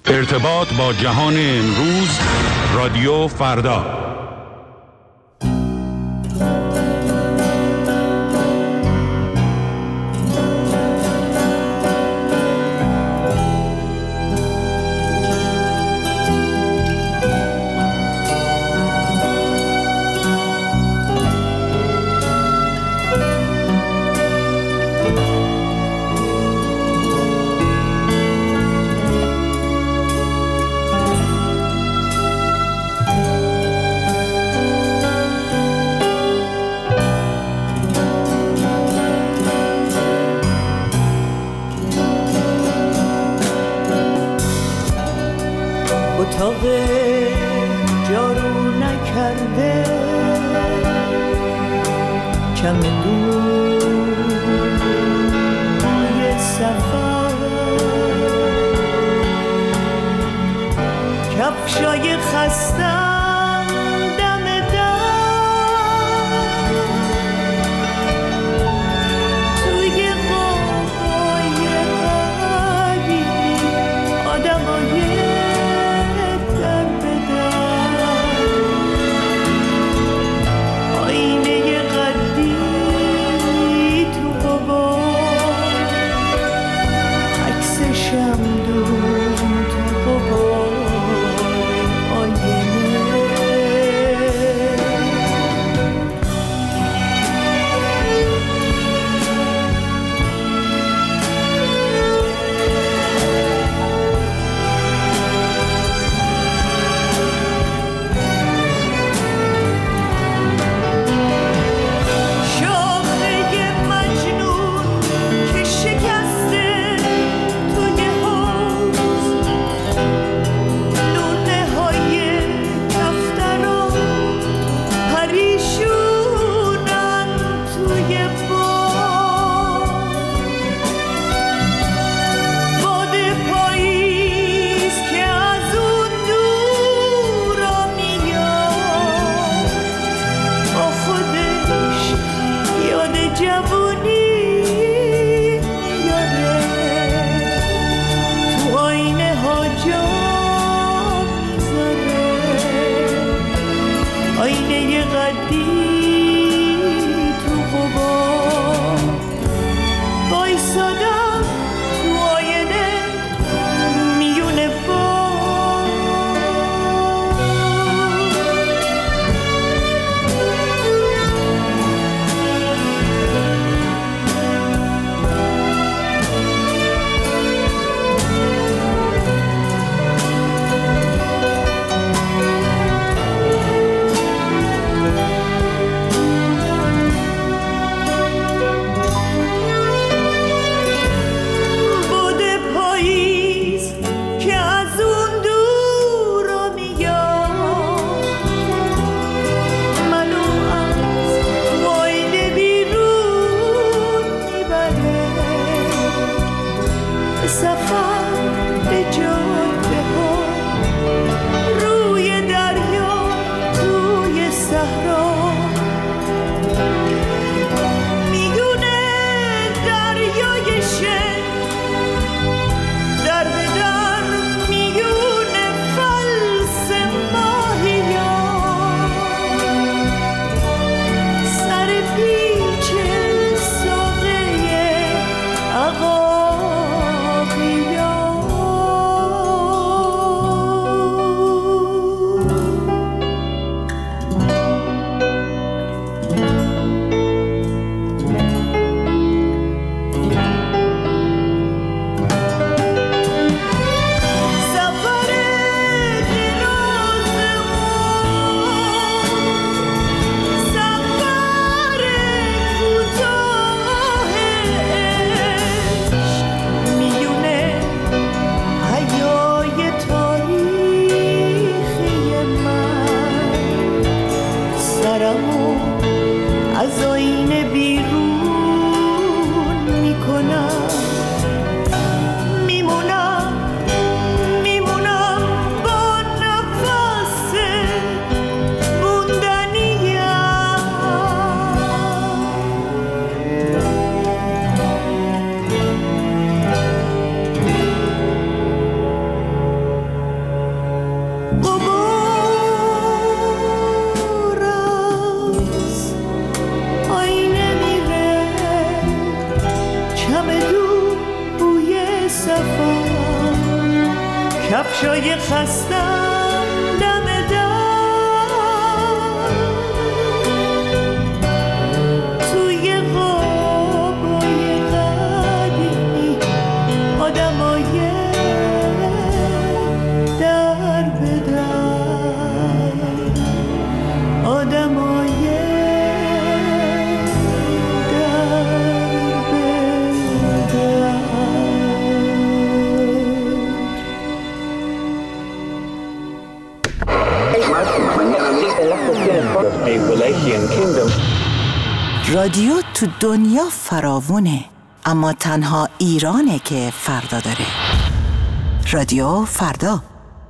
ارتباط با جهان امروز، رادیو فردا. اتاق جارو نکرده کم دوی سفر کفشای خستم دم در توی قوقای قدیمی آدمای شم دون تو قبار آینه غبار از آینه میره، چمدون بوی سفر، کفشای خستم دم در، توی غابای قدیمی آدمای در به در، آدمای در به در. رادیو تو دنیا فراوونه، اما تنها ایرانه که فردا داره. رادیو فردا.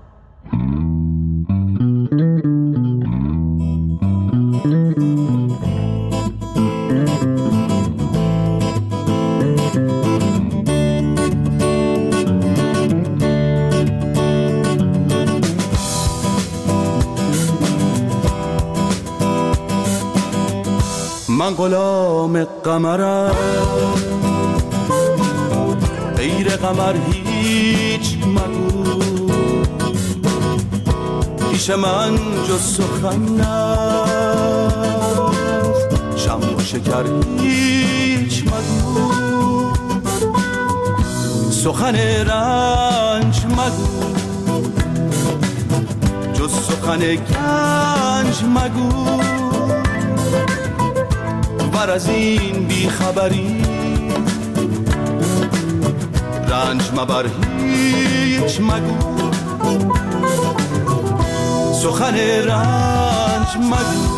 من غلام قمرم، غیر قمر هیچ مگو، پیش من جز سخن نست، شمع و شکر هیچ مگو، سخن رنج مگو، جز سخن گنج مگو، بر از این بیخبری رنج مبر هیچ مگو، سخن رنج مگو،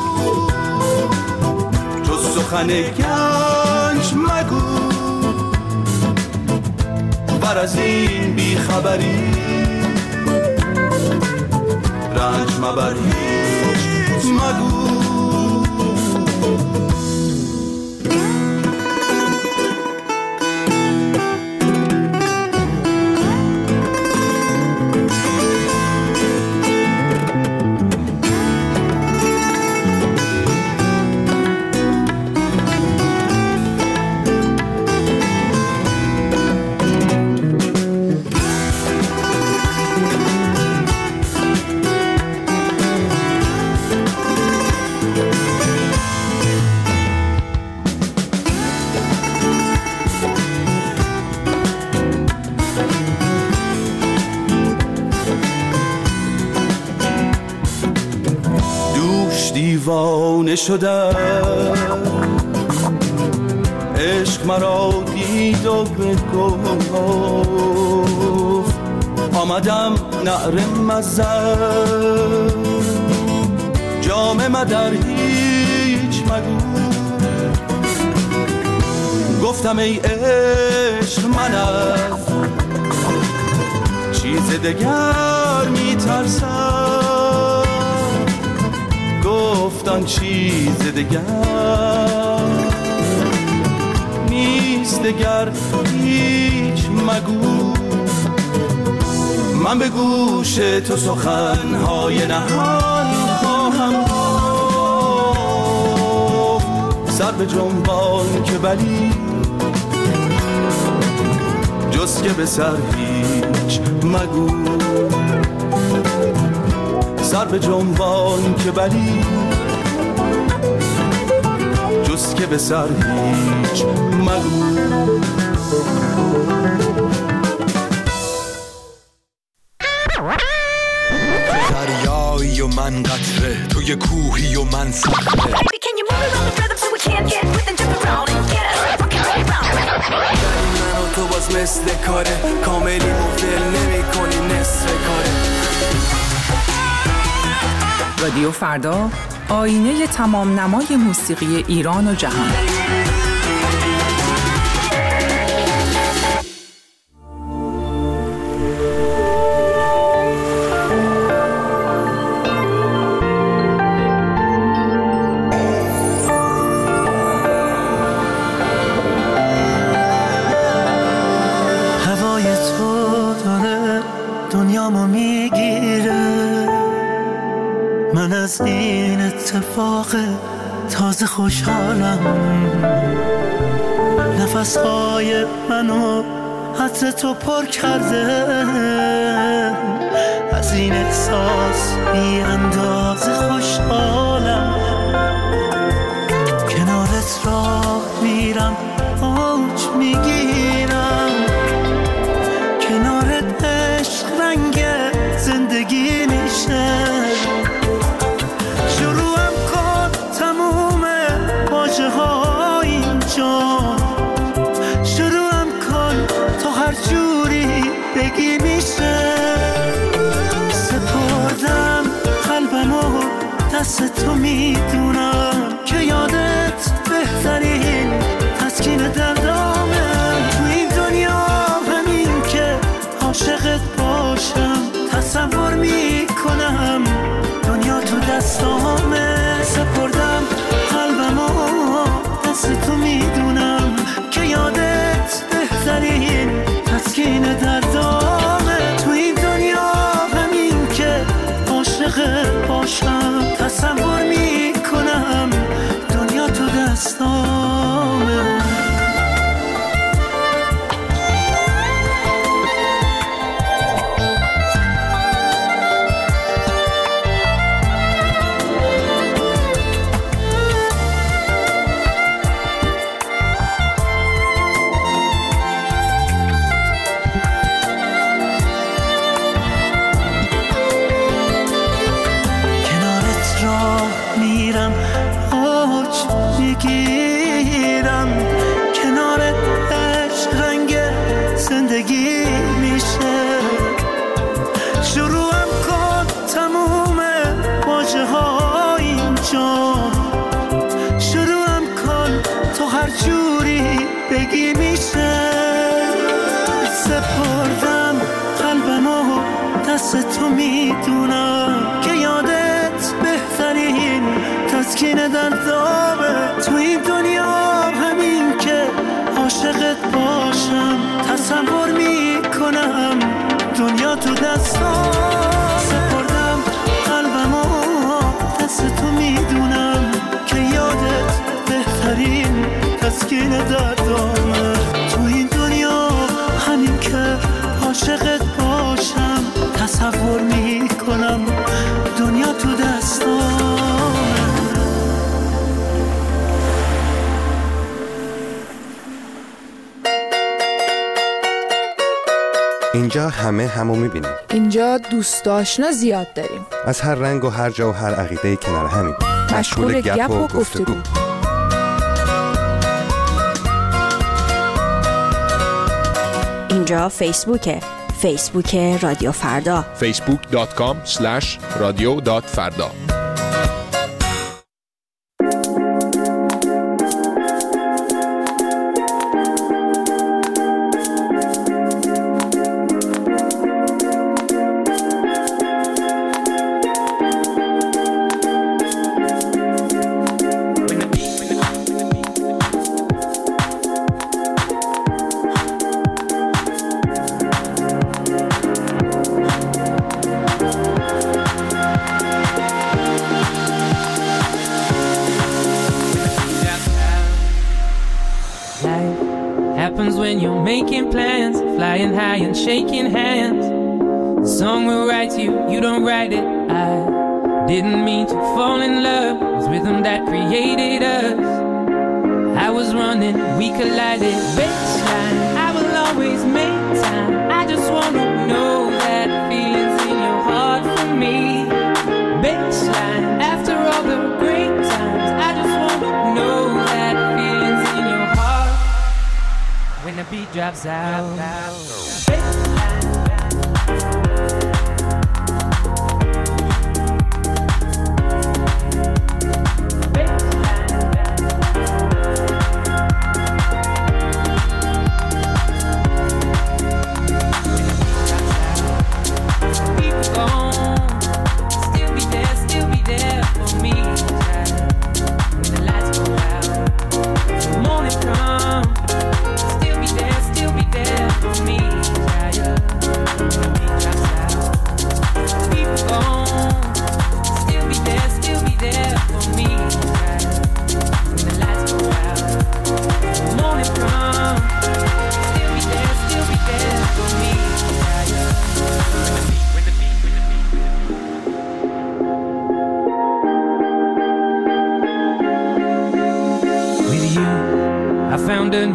جز سخن گنج مگو، بر از این بیخبری رنج مبر هیچ مگو. دیوانه شدم، عشق مرا دید و بگفت، آمدم نعره مزن، جام مدر هیچ مگو، گفتم ای عشق من از چیز دگر میترسم، گفتن چیز دگر نیست، دگر هیچ مگو، من به گوش تو سخنهای نهان خواهم گفت، سر به جنبان که بلی جز که به سر هیچ مگو، سر به جنبان که بلی جز که به سر هیچ مگو. دریایی و من قطره، توی کوهی و من صخره، من و تو باز مثل کاره، کاملی مفدل نمی کنی نصف کاره. رادیو فردا، آینه تمام نمای موسیقی ایران و جهان. هوای تو داره دنیامو میگیره، من از این اتفاق تازه خوشحالم. نفسهای منو عطر تو پر کرده، از این احساس بی اندازه خوشحالم. کنارت راه میرم اوج میگیرم، کنارت عشق رنگ زندگی میشه. شروعم کن تموم واژه ها اینجا، شروعم کن تو هر جوری بگی میشه. سپردم قلبمو دست تو میدونم که یادت بهترین تسکین دردامه. تو این دنیا همین که عاشقت باشم، تصور میکنم دنیا تو دستامه. سپردم قلبمو دست تو میدونم که یادت بهترین تسکین دردامه. تو این دنیا همین که عاشقت باشم، تصور میکنم دنیا تو دستامه. بگی میشه. سپردم قلبمو دست تو میدونم که یادت بهترین تسکین دردامه. تو این دنیا همین که عاشقت باشم، تصور میکنم دنیا تو دستام. سپردم قلبمو دست تو میدونم که یادت بهترین تسکین دردامه. تو این دنیا همین که عاشقت باشم، تصور میکنم دنیا تو دستامه. اینجا همه همو میبینیم. اینجا دوست آشنا زیاد داریم، از هر رنگ و هر جا و هر عقیده کنار همیم. مشغول گپ و گفتگو. اینجا فیسبوک رادیو فردا، facebook.com/radio.farda. When you're making plans, flying high and shaking hands, the song will write you, you don't write it. I didn't mean to fall in love with rhythm that created us. I was running, we collided. Baseline, I will always make time. I just wanna know that feeling's in your heart for me. Baseline, after all the great times, I just wanna know that feeling's in your heart. When the beat drops out, still be there for me. When the lights go out, the morning comes. Still be there for me.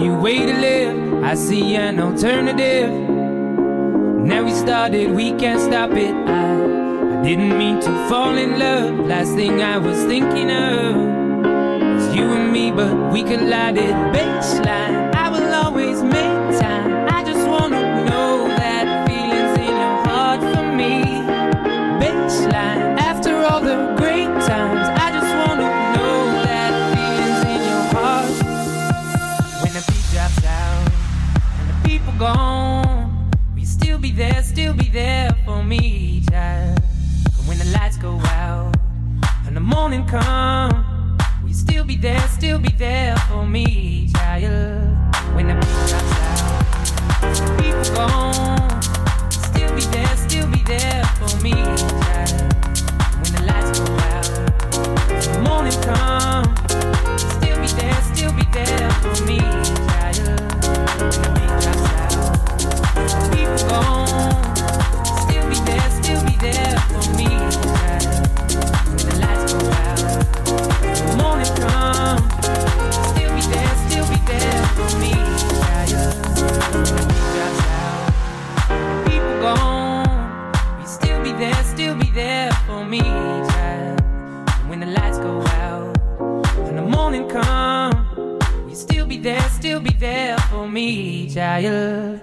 new way to live. I see an alternative. Now we started, we can't stop it. I didn't mean to fall in love. Last thing I was thinking of was you and me, but we collided. Baseline, I will always make time. I just wanna know that feeling's in your heart for me. Baseline, after all the great times, I just wanna know that feeling's in your heart. When the beat drops out and the people gone, will you still be there for me, child? And when the lights go out and the morning come, will you still be there for me, child? When the beat drops out and the people gone, still be there for me, child. When the lights go out and the morning come, still be there for me, child. When the beat drops out, people gone, still be there for me, child. When the lights go out, the morning come, still be there for me, child. When the beat drops out, people gone, we still be there for me, child. And when the lights go out and the morning come, we still be there for me, child.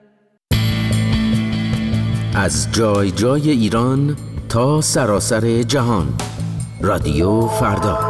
از جای جای ایران تا سراسر جهان. رادیو فردا.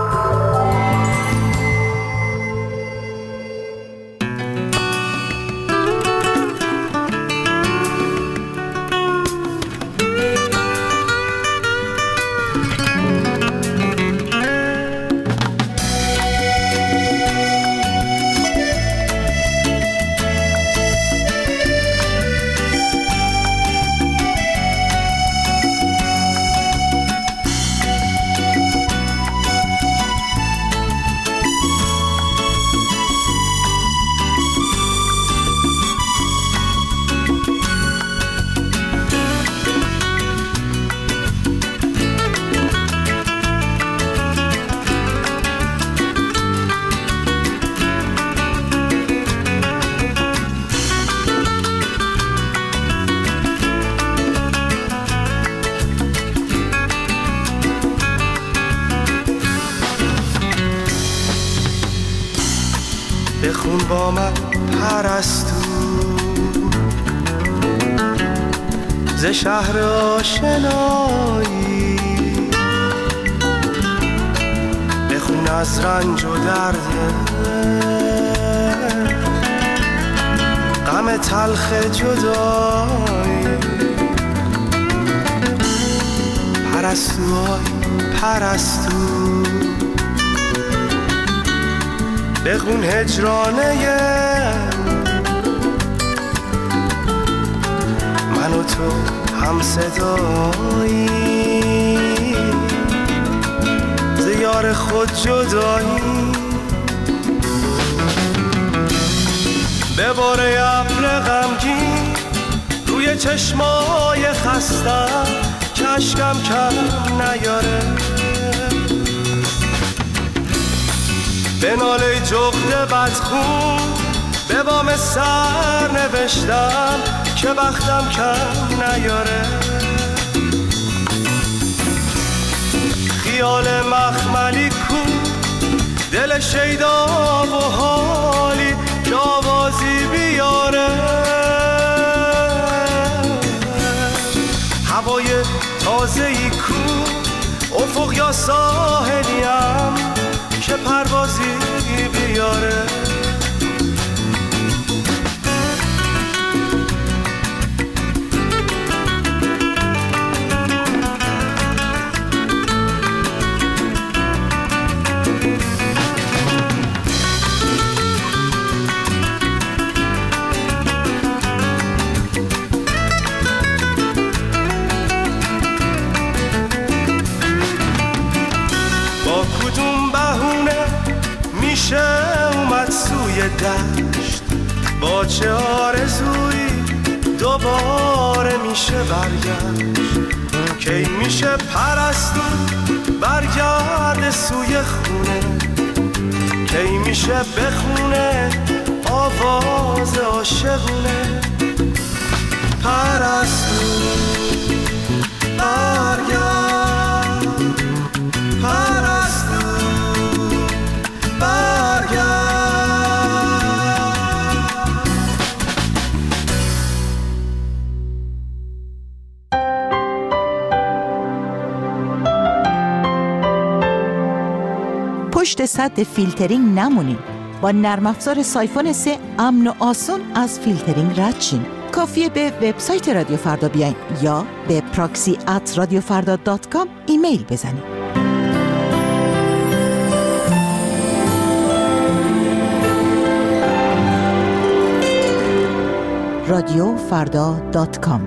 بخون با من پرستو ز شهر آشنایی، بخون از رنج و درد غم تلخ جدایی. پرستو آی پرستو بخون هجرانه من و تو هم صدایی، ز یار خود جدایی. به باره ابر غمگین روی چشمای خستم که اشکم کم نیاره، به ناله جغد بدخون به بام سر نوشتم که بختم کم نیاره. خیال مخملی کو دل شیدا و حالی که آوازی بیاره، هوای تازه‌ای کو افق یا ساحلیم که پروازی بیاره. اومد سوی دشت با چه آرزویی دوباره میشه برگشت، کی میشه پرستو برگرد سوی خونه، کی میشه بخونه آواز عاشقونه پرستو برگرد پرستو برگرد. پشت سد فیلترینگ نمونین. با نرم افزار سایفون 3 امن و آسون از فیلترینگ رد شین. کافیه به وبسایت رادیو فردا بیاین یا به proxy@radiofarda.com ایمیل بزنید. radiofarda.com.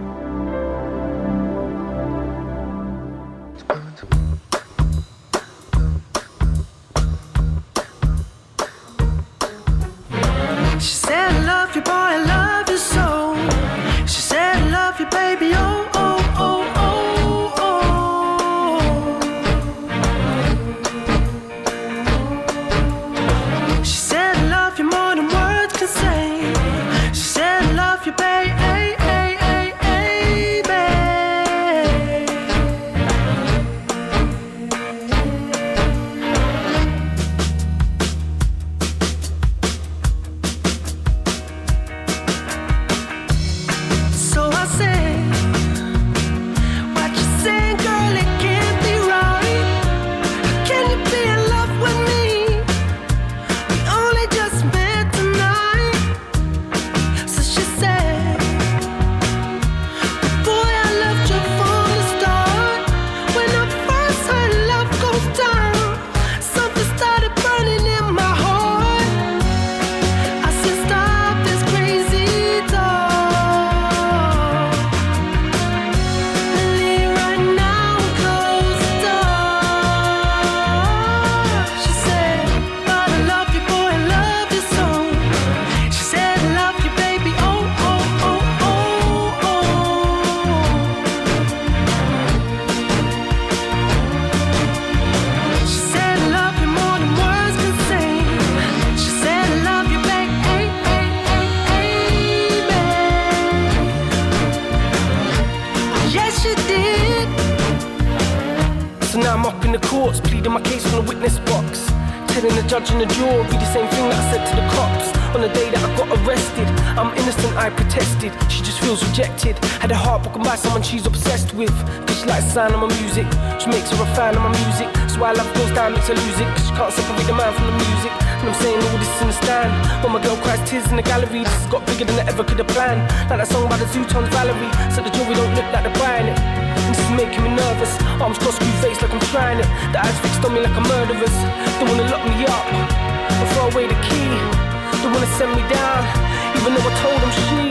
Telling the judge in the jury the same thing that I said to the cops on the day that I got arrested. I'm innocent, I protested. She just feels rejected. Had her heart broken by someone she's obsessed with. Cause she likes the sound of my music. She makes her a fan of my music. So why love goes down makes her lose it. Cause she can't separate the man from the music. And I'm saying all this in the stand. When my girl cries tears in the gallery, this has got bigger than I ever could have planned. Like that song by the Zootons, Valerie. Said the jewelry don't look like they're buying it. And this is making me nervous. Arms crossed, screw face like I'm trying it. The eyes fixed on me like a murderer's. They wanna lock me up and throw away the key. They wanna send me down, even though I told them she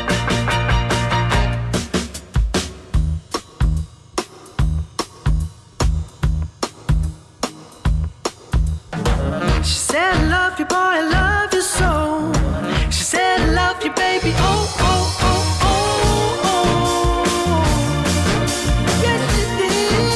said, I love you, boy, I love you so. She said, I love you, baby, oh, oh, oh, oh, oh. Yes, she did.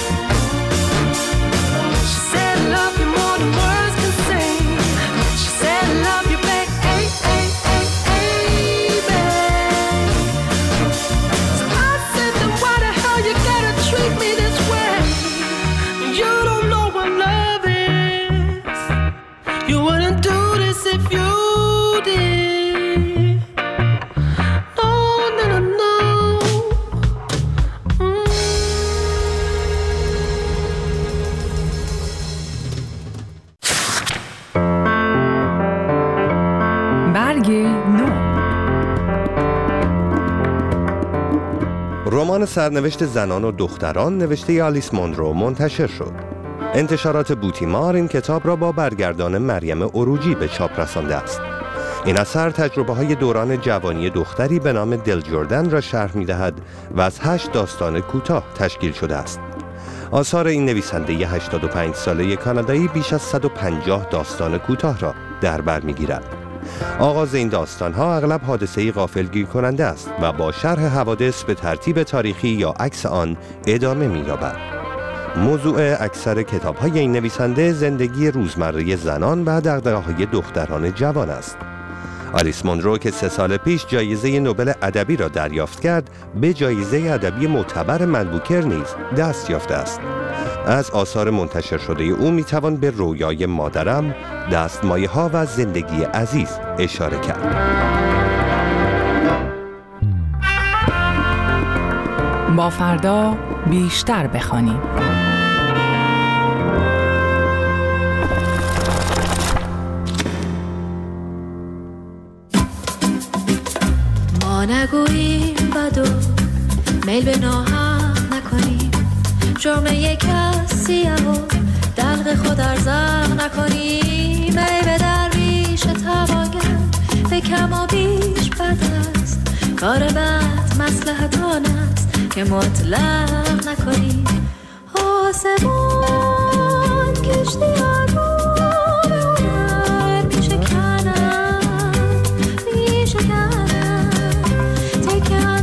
She said, I love you more than words can say. She said, I love you, baby, hey, hey, hey, hey, babe. So I said, then why the hell you gotta treat me this way? You don't know what love is. You wouldn't do this if you did. No, no, no, no. برگ نو. رمان سرنوشت زنان و دختران نوشته آلیس مونرو منتشر شد. انتشارات بوتیمار این کتاب را با برگردان مریم عروجی به چاپ رسانده است. این اثر تجربه‌های دوران جوانی دختری به نام دل جردن را شرح می‌دهد و از 8 داستان کوتاه تشکیل شده است. آثار این نویسنده 85 ساله کانادایی بیش از 150 داستان کوتاه را در بر می‌گیرد. آغاز این داستان‌ها اغلب حادثه‌ای غافلگیر کننده است و با شرح حوادث به ترتیب تاریخی یا عکس آن ادامه می‌یابد. موضوع اکثر کتاب‌های این نویسنده زندگی روزمره زنان و دغدغه‌های دختران جوان است. آلیس مونرو که 3 سال پیش جایزه نوبل ادبی را دریافت کرد، به جایزه ادبی معتبر من بوکر نیز دست یافته است. از آثار منتشر شده او میتوان به رویای مادرم، دستمایه‌ها و زندگی عزیز اشاره کرد. با فردا بیشتر بخوانیم. ما نگوییم بدو میل به ناهم نکنیم، جرم یک کسی و دلق خود ارزاق نکنیم. ای به درویش توانگر به کم و بیش بد است، کار بد مصلحت آن است که مطلق نکنیم. آسمان کشتی آنو به هنر میشکنن تکم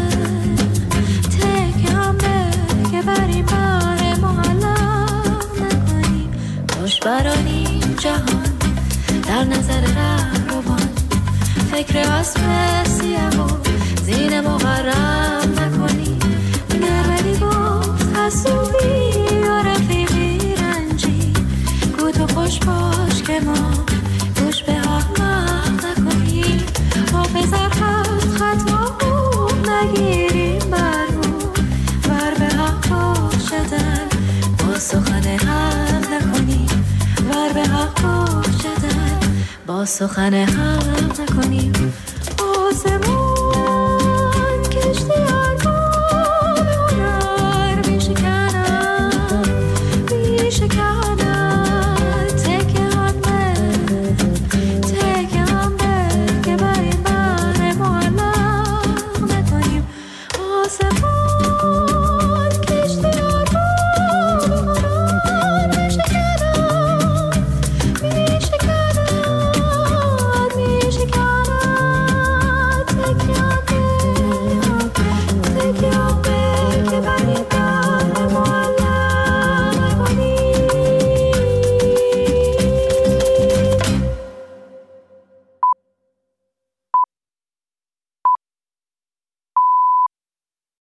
به که بریم بار معلق نکنیم. خوش برانیم جهان در نظر رهروان، فکر اسب سیاه و زین مغرم نکنیم. نرمدی گفت حسوبی و رفیقی رنجی، گو تو خوش باش که ما گوش به احمق نکنیم. حافظ خط ما خوب نگیریم بر به حق باشدن با سخن حق نکنیم. ور به حق باشدن با سخن حق نکنیم.